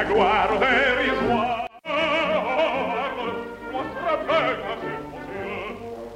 gloire des histoires. Notre peuple c'est possible.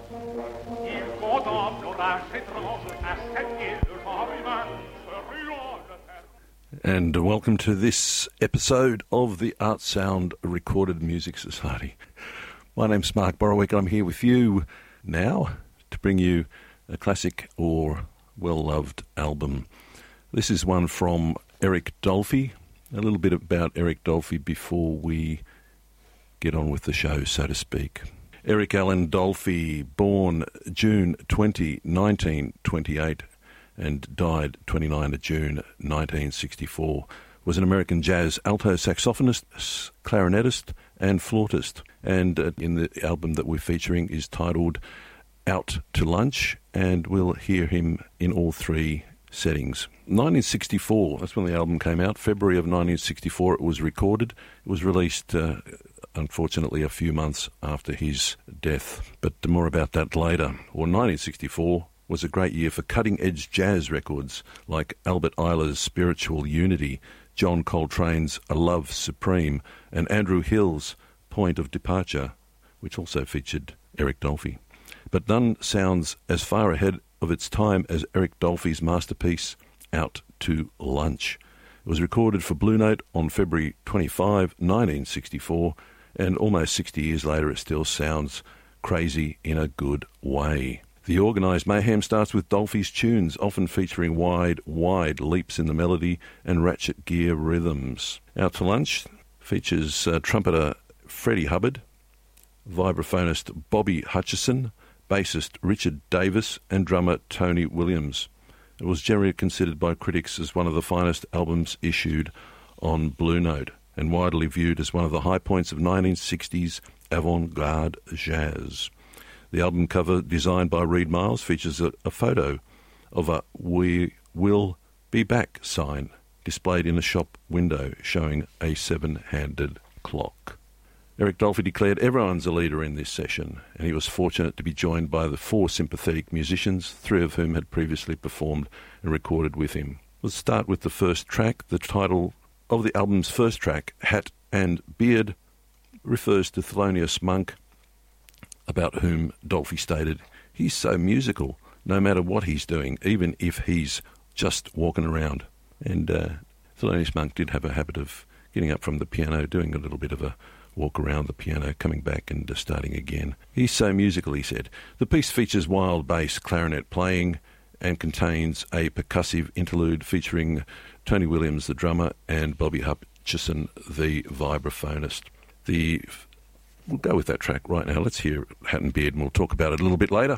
Il contemple l'orage étrange à cette île de genre humain, se ruant de terre. And welcome to this episode of the Art Sound Recorded Music Society. My name's Mark Borowicz. I'm here with you now to bring you a classic or well-loved album. This is one from Eric Dolphy. A little bit about Eric Dolphy before we get on with the show, so to speak. Eric Allen Dolphy, born June 20, 1928, and died 29 June 1964, was an American jazz alto saxophonist, clarinetist, and flautist. And in the album that we're featuring is titled Out to Lunch, and we'll hear him in all three settings. 1964, that's when the album came out. February of 1964 it was recorded. It was released, unfortunately, a few months after his death. But more about that later. Well, 1964 was a great year for cutting-edge jazz records like Albert Ayler's Spiritual Unity, John Coltrane's A Love Supreme, and Andrew Hill's Point of Departure, which also featured Eric Dolphy. But none sounds as far ahead of its time as Eric Dolphy's masterpiece, Out to Lunch. It was recorded for Blue Note on February 25, 1964, and almost 60 years later it still sounds crazy in a good way. The organised mayhem starts with Dolphy's tunes, often featuring wide leaps in the melody and ratchet gear rhythms. Out to Lunch features trumpeter Freddie Hubbard, vibraphonist Bobby Hutcherson, bassist Richard Davis, and drummer Tony Williams. It was generally considered by critics as one of the finest albums issued on Blue Note, and widely viewed as one of the high points of 1960s avant-garde jazz. The album cover, designed by Reed Miles, features a photo of a "We Will Be Back" sign displayed in a shop window showing a 7-handed clock. Eric Dolphy declared everyone's a leader in this session, and he was fortunate to be joined by the 4 sympathetic musicians, 3 of whom had previously performed and recorded with him. Let's start with the first track. The title of the album's first track, Hat and Beard, refers to Thelonious Monk, about whom Dolphy stated, "He's so musical, no matter what he's doing, even if he's just walking around." And Thelonious Monk did have a habit of getting up from the piano, doing a little bit of a walk around the piano, coming back and starting again. "He's so musical," he said. The piece features wild bass clarinet playing and contains a percussive interlude featuring Tony Williams, the drummer, and Bobby Hutcherson, the vibraphonist. We'll go with that track right now. Let's hear Hat and Beard, and we'll talk about it a little bit later.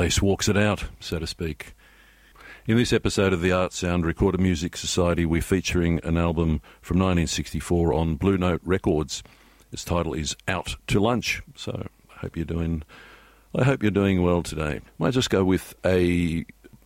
bass walks it out, so to speak. In this episode of the Art Sound Recorded Music Society, we're featuring an album from 1964 on Blue Note Records. Its title is Out to Lunch, so I hope you're doing well today. Might just go with a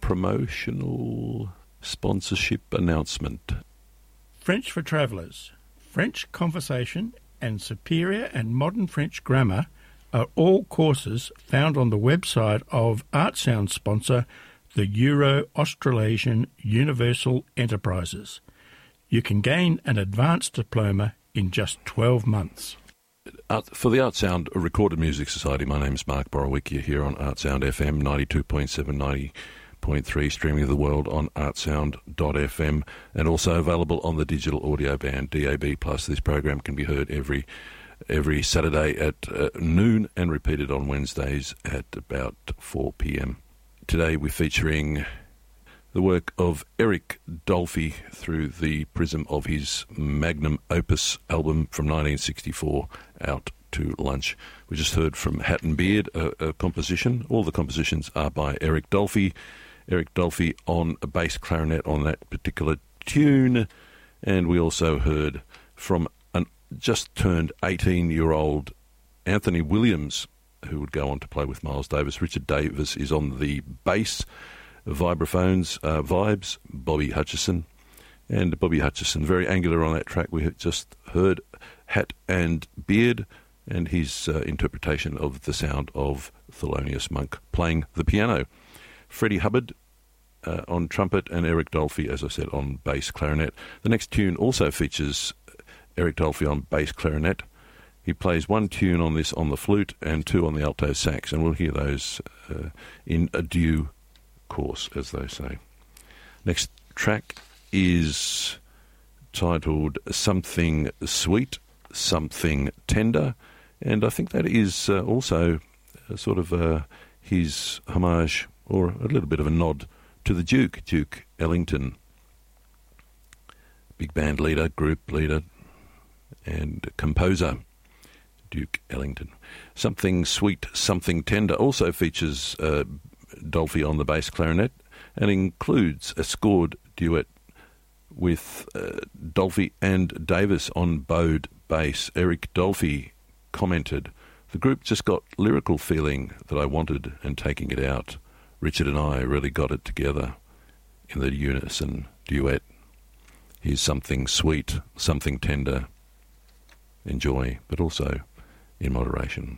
promotional sponsorship announcement. French for Travellers, French Conversation and Superior and Modern French Grammar are all courses found on the website of Art Sound sponsor, the Euro-Australasian Universal Enterprises. You can gain an advanced diploma in just 12 months. For the Art Sound Recorded Music Society, my name's Mark Borowick. Here on Art Sound FM 92.7, 90.3, streaming the world on artsound.fm, and also available on the digital audio band DAB+. This program can be heard every Saturday at noon and repeated on Wednesdays at about 4 p.m. Today we're featuring the work of Eric Dolphy through the prism of his magnum opus album from 1964, Out to Lunch. We just heard from Hat and Beard, a composition. All the compositions are by Eric Dolphy. Eric Dolphy on a bass clarinet on that particular tune. And we also heard from an just turned 18-year-old Anthony Williams, who would go on to play with Miles Davis. Richard Davis is on the bass, vibraphones, vibes, Bobby Hutchison. And Bobby Hutchison, very angular on that track. We just heard Hat and Beard and his interpretation of the sound of Thelonious Monk playing the piano. Freddie Hubbard on trumpet and Eric Dolphy, as I said, on bass clarinet. The next tune also features Eric Dolphy on bass clarinet. He plays one tune on this on the flute and two on the alto sax, and we'll hear those in a due course, as they say. Next track is titled Something Sweet, Something Tender, and I think that is also sort of his homage, or a little bit of a nod, to the Duke Ellington, big band leader, group leader, and composer, Duke Ellington. Something Sweet, Something Tender also features Dolphy on the bass clarinet and includes a scored duet with Dolphy and Davis on bowed bass. Eric Dolphy commented, "The group just got lyrical feeling that I wanted and taking it out. Richard and I really got it together in the unison duet. Here's something sweet, something tender. Enjoy, but also in moderation."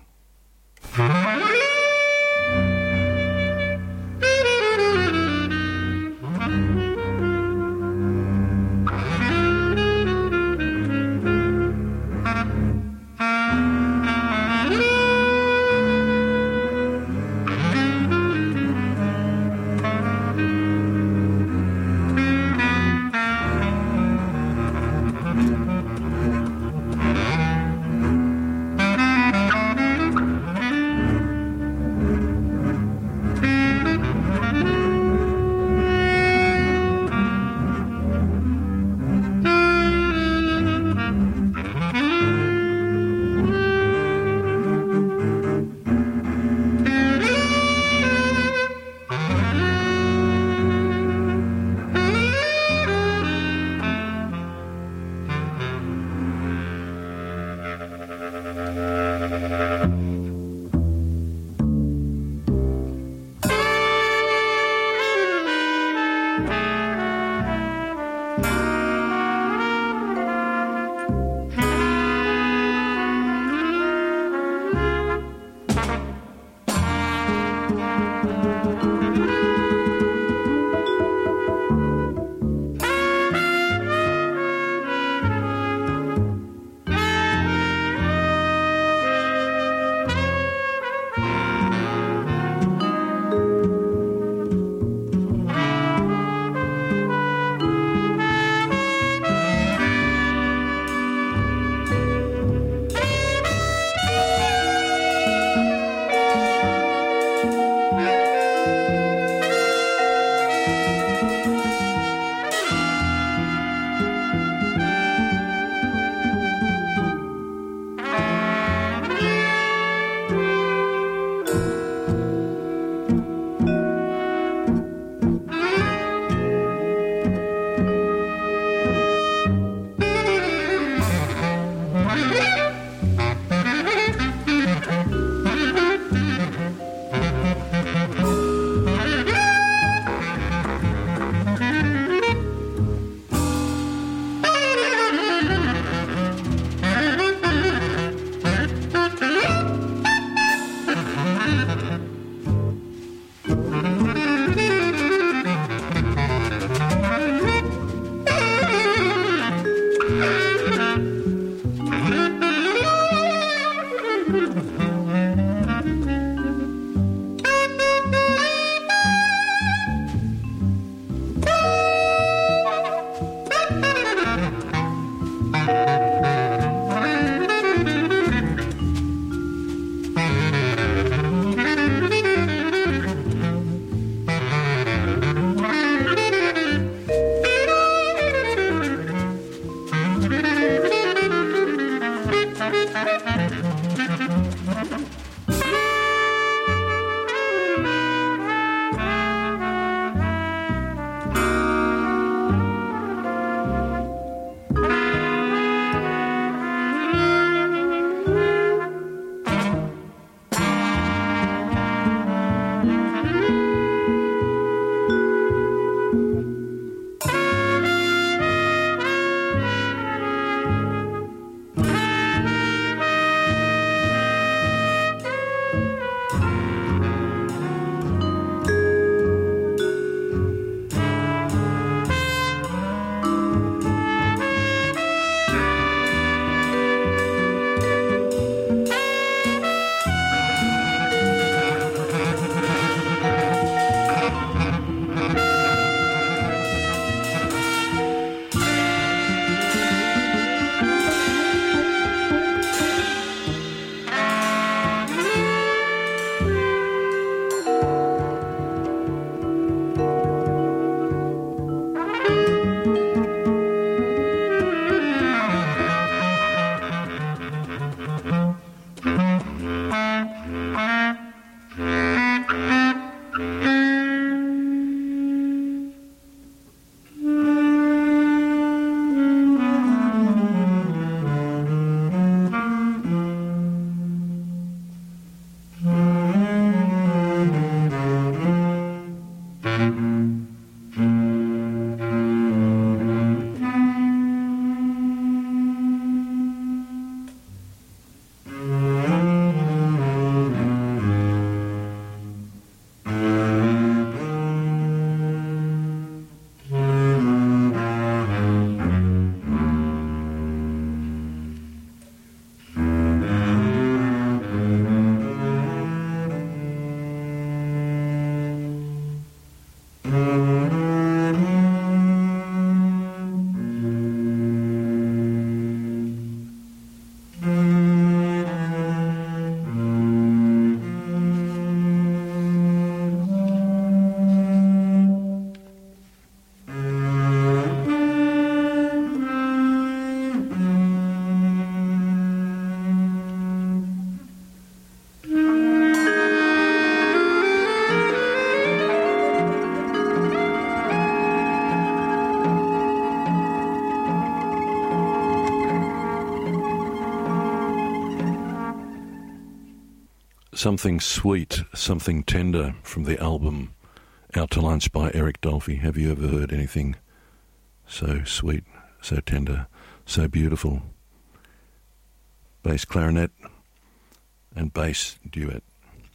Something Sweet, Something Tender from the album Out to Lunch by Eric Dolphy. Have you ever heard anything so sweet, so tender, so beautiful? Bass clarinet and bass duet.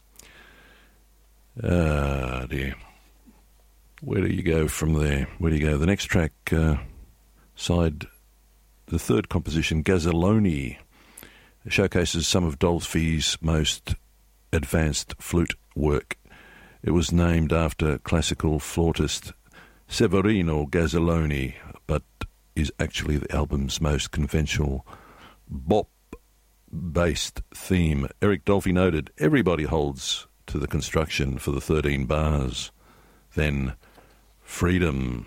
Ah, dear. Where do you go from there? Where do you go? The next track, the third composition, Gazzalone, showcases some of Dolphy's most advanced flute work. It was named after classical flautist Severino Gazzalone, but is actually the album's most conventional bop-based theme. Eric Dolphy noted, everybody holds to the construction for the 13 bars. Then, freedom.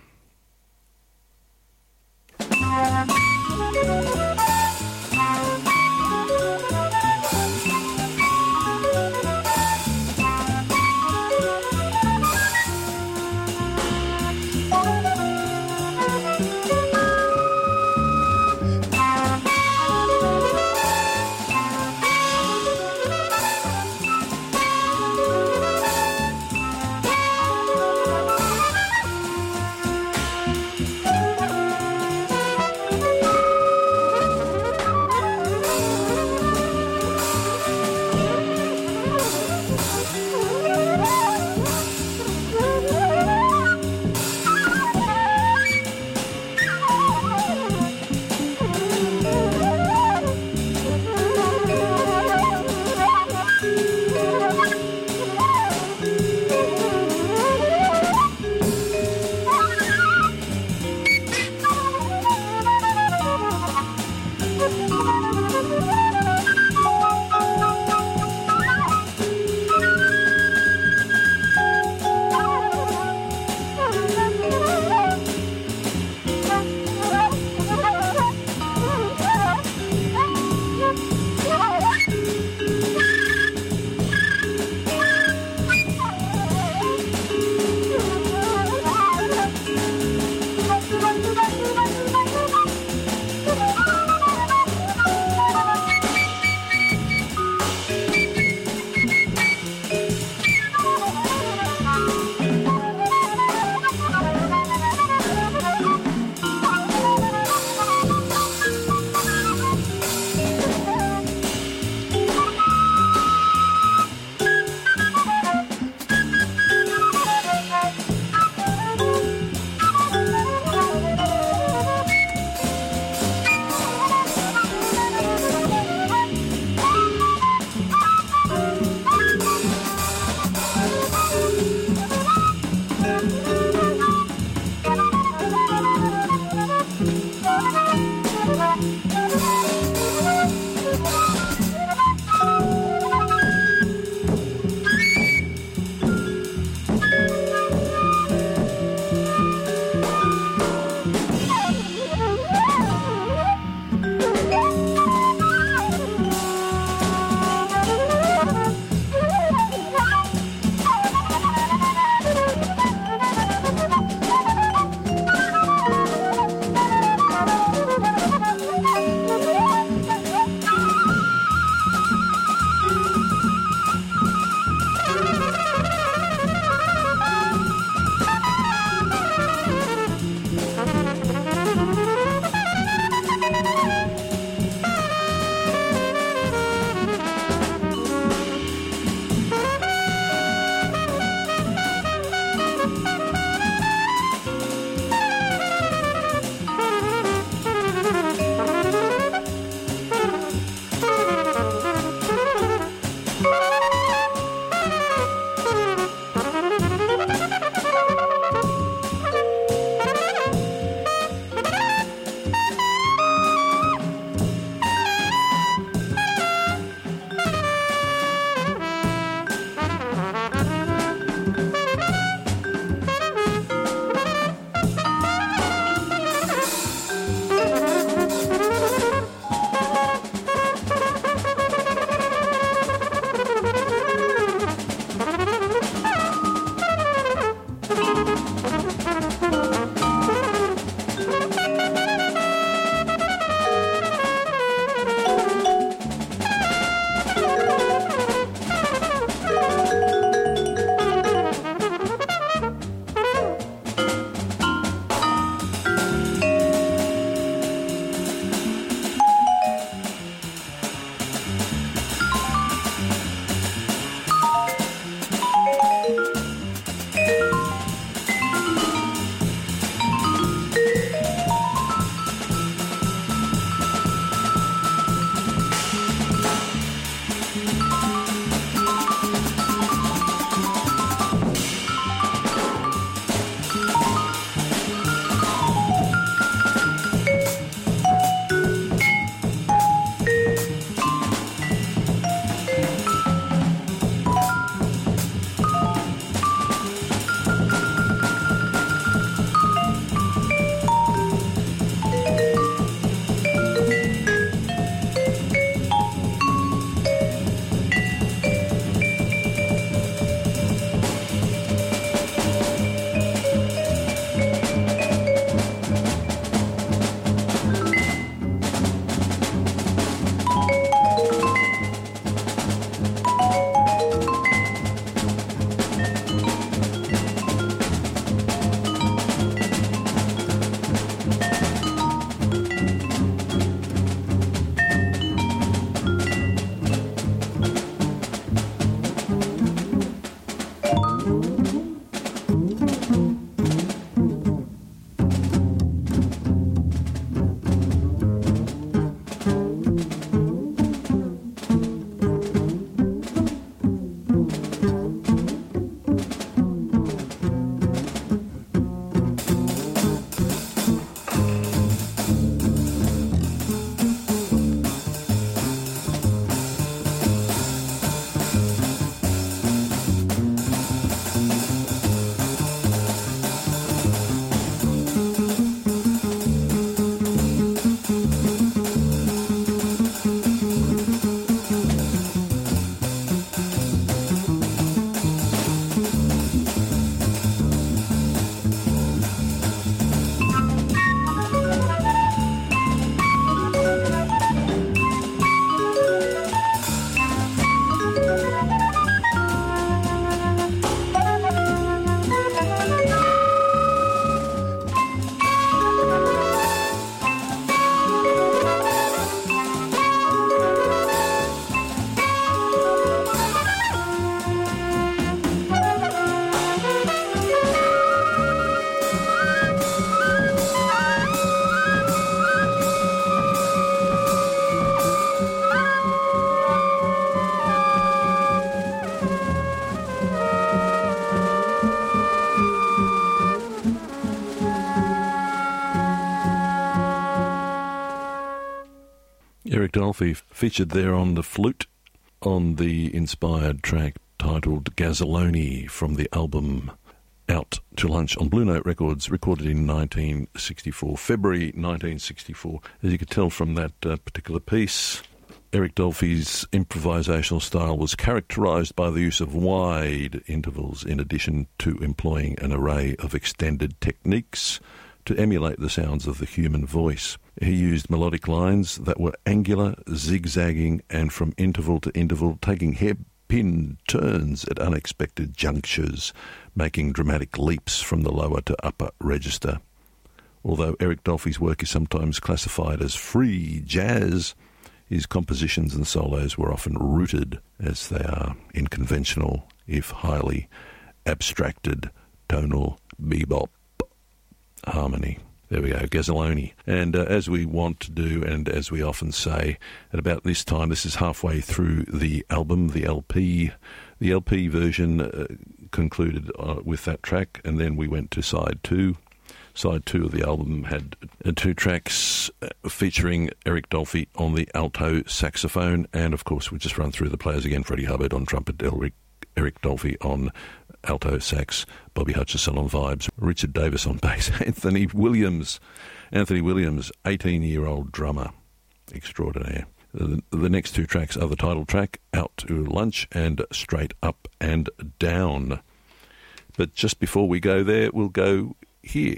Eric Dolphy featured there on the flute on the inspired track titled Gazzoloni from the album Out to Lunch on Blue Note Records, recorded in 1964, February 1964. As you could tell from that particular piece, Eric Dolphy's improvisational style was characterised by the use of wide intervals in addition to employing an array of extended techniques to emulate the sounds of the human voice. He used melodic lines that were angular, zigzagging, and from interval to interval, taking hairpin turns at unexpected junctures, making dramatic leaps from the lower to upper register. Although Eric Dolphy's work is sometimes classified as free jazz, his compositions and solos were often rooted, as they are, in conventional, if highly abstracted, tonal bebop harmony. There we go, Gazzoloni. And as we want to do, and as we often say, at about this time, this is halfway through the album, the LP. The LP version concluded with that track, and then we went to side two. Side two of the album had two tracks featuring Eric Dolphy on the alto saxophone, and of course we just run through the players again. Freddie Hubbard on trumpet, Eric Dolphy on alto sax, Bobby Hutcherson on vibes, Richard Davis on bass, Anthony Williams, 18-year-old drummer extraordinaire. The next two tracks are the title track, Out to Lunch, and Straight Up and Down. But just before we go there, we'll go here.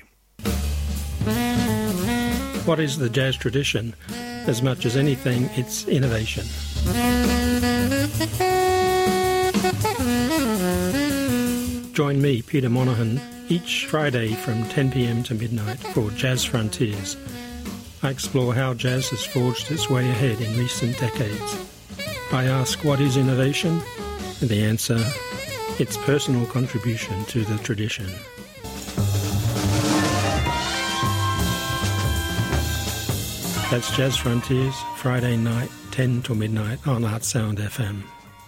What is the jazz tradition? As much as anything, it's innovation. Join me, Peter Monaghan, each Friday from 10 p.m. to midnight for Jazz Frontiers. I explore how jazz has forged its way ahead in recent decades. I ask, what is innovation? And the answer, its personal contribution to the tradition. That's Jazz Frontiers, Friday night, 10 to midnight on Art Sound FM.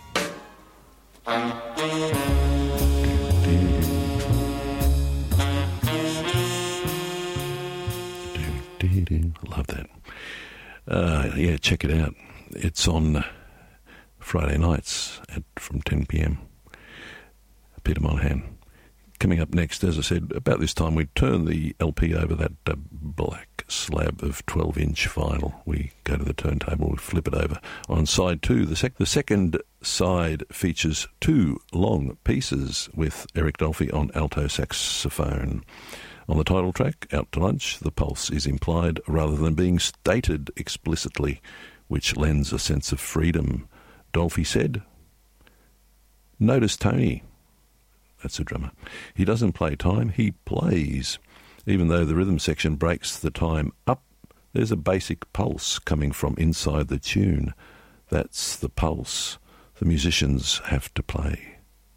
Love that. Yeah, check it out. It's on Friday nights from 10 p.m. Peter Monaghan. Coming up next, as I said, about this time we turn the LP over, that black slab of 12-inch vinyl. We go to the turntable, we flip it over. On side two, the second side features two long pieces with Eric Dolphy on alto saxophone. On the title track, Out to Lunch, the pulse is implied rather than being stated explicitly, which lends a sense of freedom. Dolphy said, "Notice Tony." That's a drummer. "He doesn't play time, he plays. Even though the rhythm section breaks the time up, there's a basic pulse coming from inside the tune. That's the pulse the musicians have to play."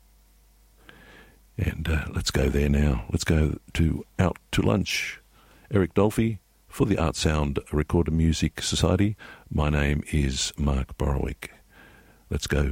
And let's go there now. Let's go to Out to Lunch. Eric Dolphy for the Art Sound Recorded Music Society. My name is Mark Borowick. Let's go.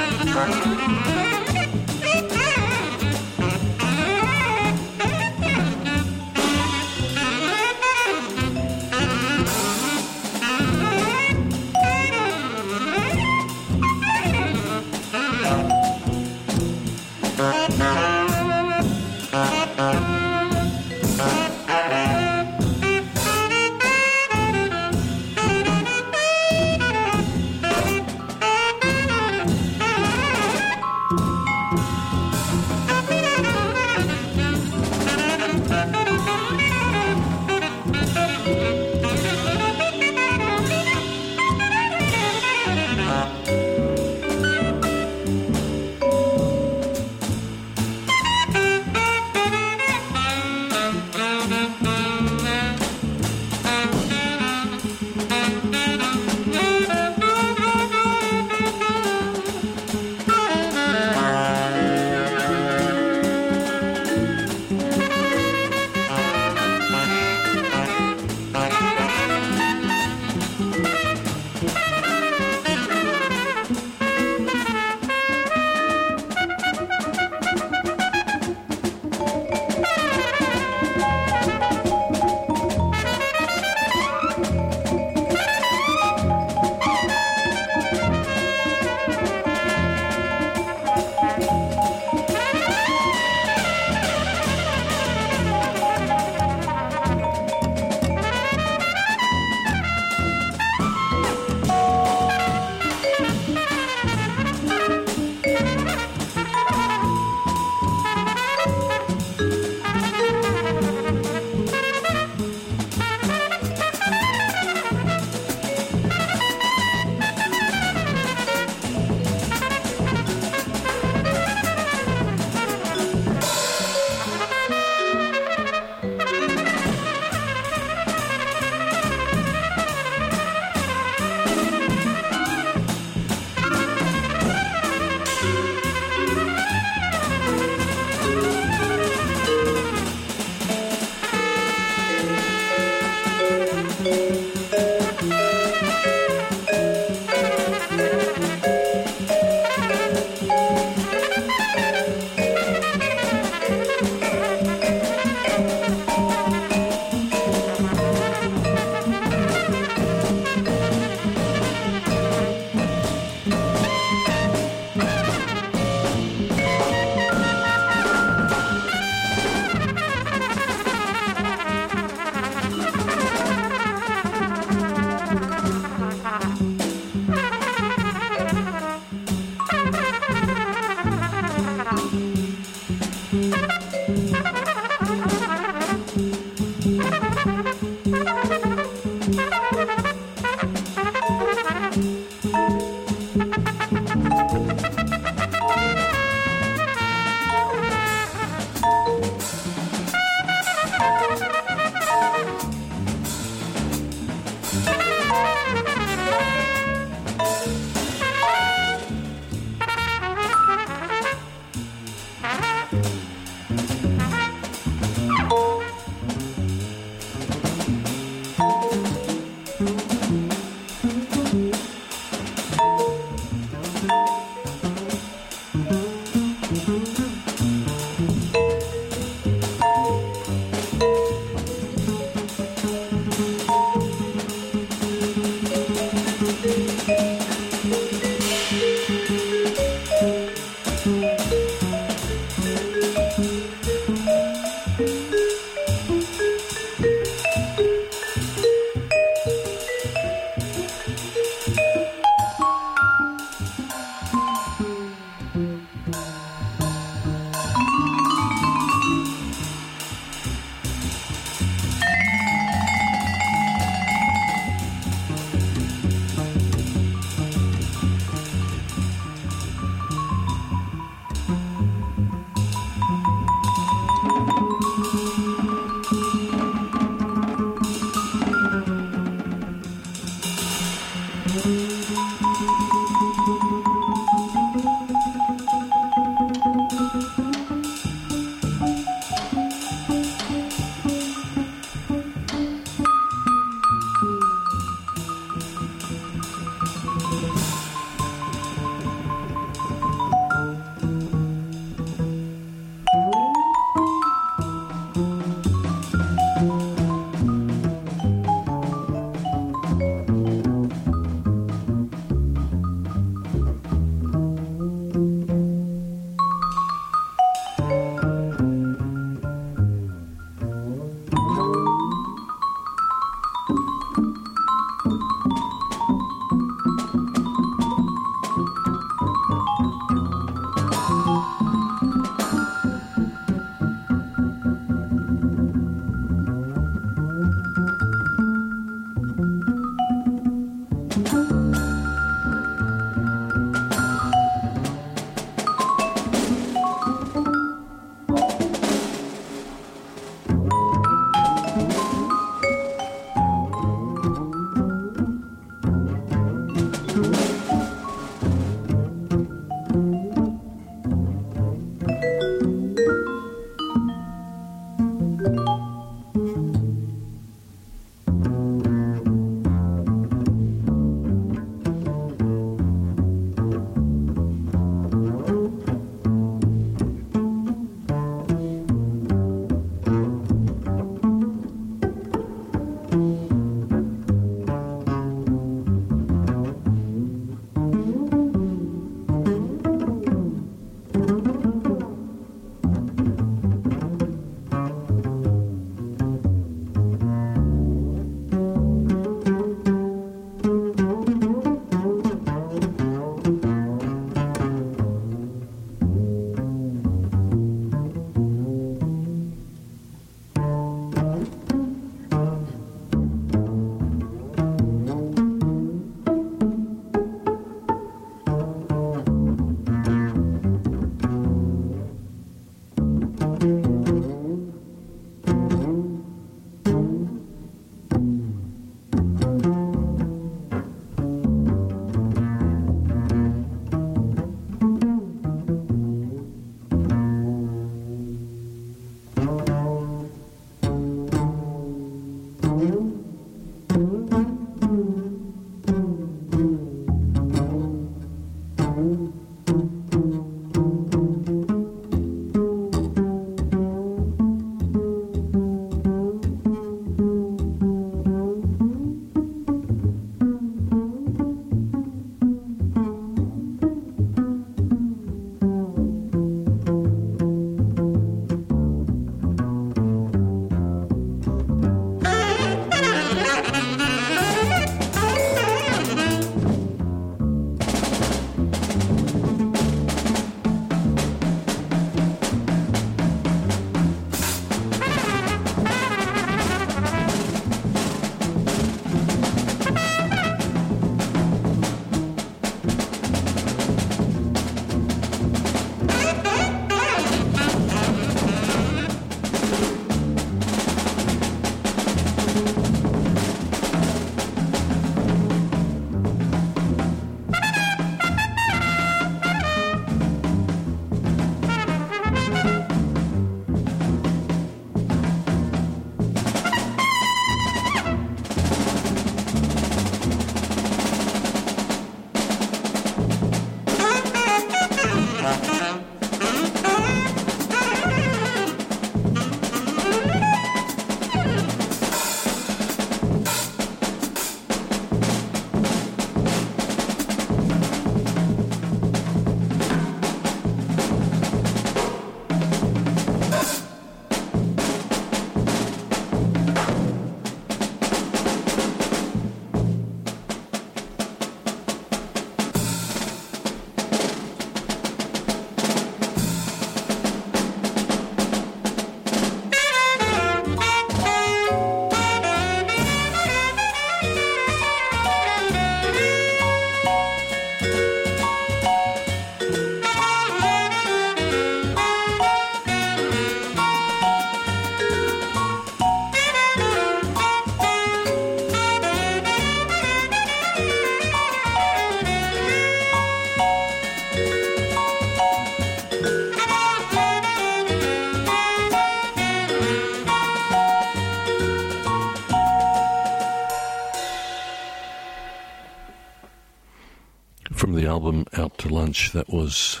From the album Out to Lunch, that was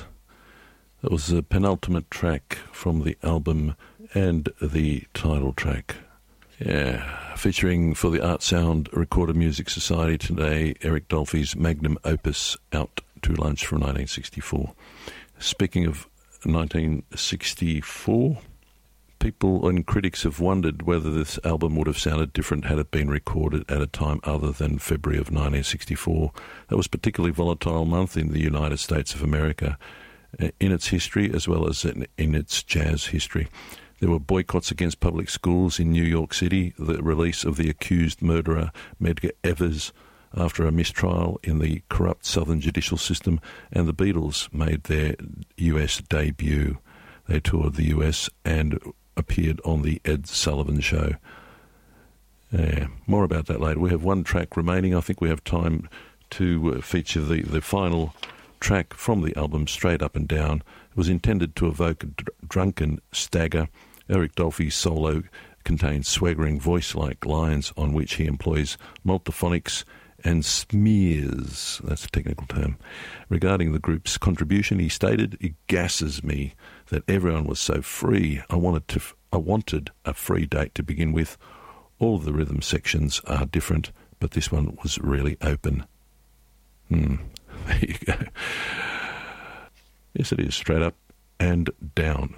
the penultimate track from the album and the title track. Yeah, featuring for the Art Sound Recorded Music Society today, Eric Dolphy's magnum opus Out to Lunch from 1964. Speaking of 1964, people and critics have wondered whether this album would have sounded different had it been recorded at a time other than February of 1964. That was a particularly volatile month in the United States of America, in its history as well as in its jazz history. There were boycotts against public schools in New York City, the release of the accused murderer Medgar Evers after a mistrial in the corrupt Southern judicial system, and the Beatles made their US debut. They toured the US and appeared on the Ed Sullivan Show. More about that later. We have one track remaining. I think we have time to feature the final track from the album, Straight Up and Down. It was intended to evoke a drunken stagger. Eric Dolphy's solo contains swaggering voice-like lines on which he employs multiphonics and smears, that's a technical term. Regarding the group's contribution, he stated, "It gasses me that everyone was so free. I wanted a free date to begin with. All of the rhythm sections are different, but this one was really open." There you go. Yes, it is, straight up and down.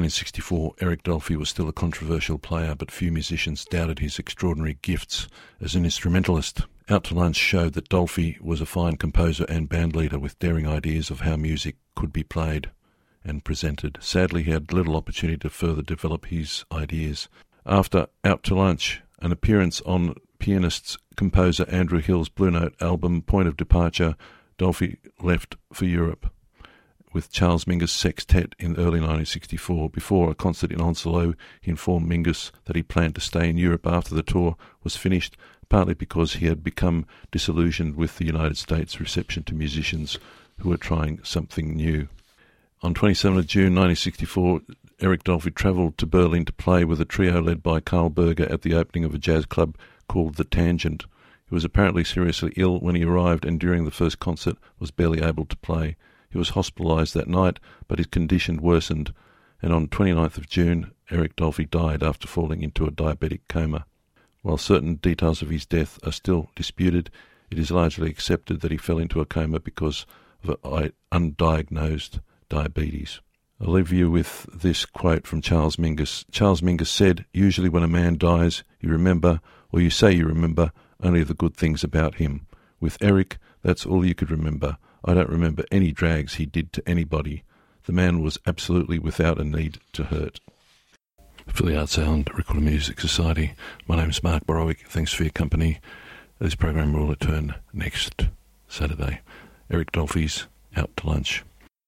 1964, Eric Dolphy was still a controversial player, but few musicians doubted his extraordinary gifts as an instrumentalist. Out to Lunch showed that Dolphy was a fine composer and bandleader with daring ideas of how music could be played and presented. Sadly, he had little opportunity to further develop his ideas. After Out to Lunch, an appearance on pianist-composer Andrew Hill's Blue Note album Point of Departure, Dolphy left for Europe with Charles Mingus Sextet in early 1964. Before a concert in Onslow, he informed Mingus that he planned to stay in Europe after the tour was finished, partly because he had become disillusioned with the United States' reception to musicians who were trying something new. On 27 June 1964, Eric Dolphy travelled to Berlin to play with a trio led by Carl Berger at the opening of a jazz club called The Tangent. He was apparently seriously ill when he arrived, and during the first concert was barely able to play. He was hospitalised that night, but his condition worsened, and on 29th of June, Eric Dolphy died after falling into a diabetic coma. While certain details of his death are still disputed, it is largely accepted that he fell into a coma because of undiagnosed diabetes. I'll leave you with this quote from Charles Mingus. Charles Mingus said, "Usually when a man dies, you remember, or you say you remember, only the good things about him. With Eric, that's all you could remember. I don't remember any drags he did to anybody. The man was absolutely without a need to hurt." For the Art Sound Recorded Music Society, my name is Mark Borowick. Thanks for your company. This program will return next Saturday. Eric Dolphy's Out to Lunch.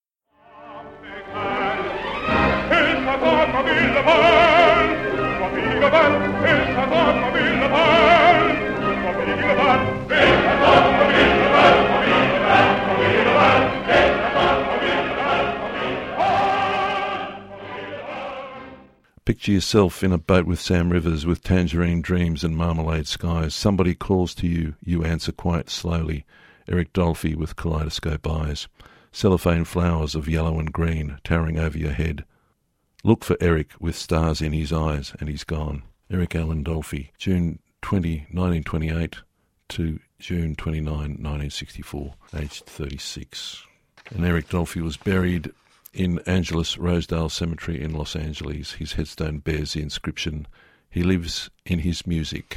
Picture yourself in a boat with Sam Rivers, with tangerine dreams and marmalade skies. Somebody calls to you, you answer quite slowly. Eric Dolphy with kaleidoscope eyes. Cellophane flowers of yellow and green towering over your head. Look for Eric with stars in his eyes, and he's gone. Eric Allen Dolphy, June 20, 1928 to June 29, 1964, aged 36. And Eric Dolphy was buried in Angeles Rosedale Cemetery in Los Angeles. His headstone bears the inscription, "He lives in his music."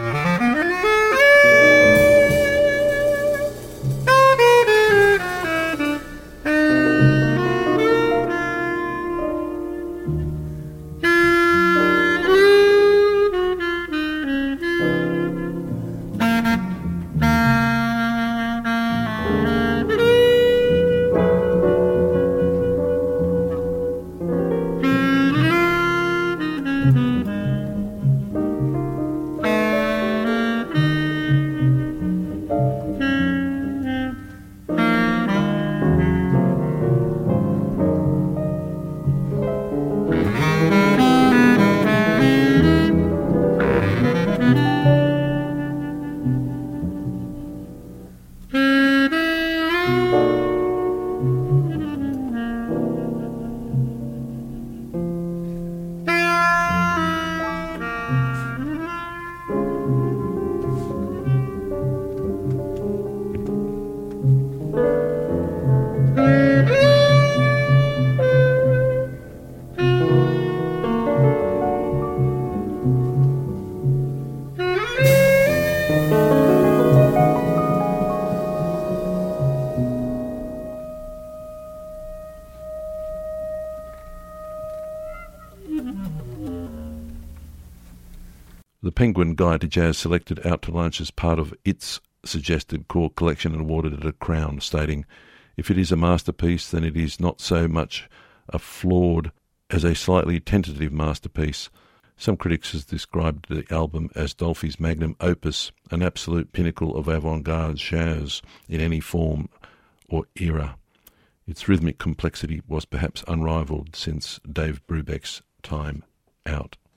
The Penguin Guide to Jazz selected Out to Lunch as part of its suggested core collection and awarded it a crown, stating, "If it is a masterpiece, then it is not so much a flawed as a slightly tentative masterpiece." Some critics have described the album as Dolphy's magnum opus, an absolute pinnacle of avant-garde jazz in any form or era. Its rhythmic complexity was perhaps unrivaled since Dave Brubeck's time out.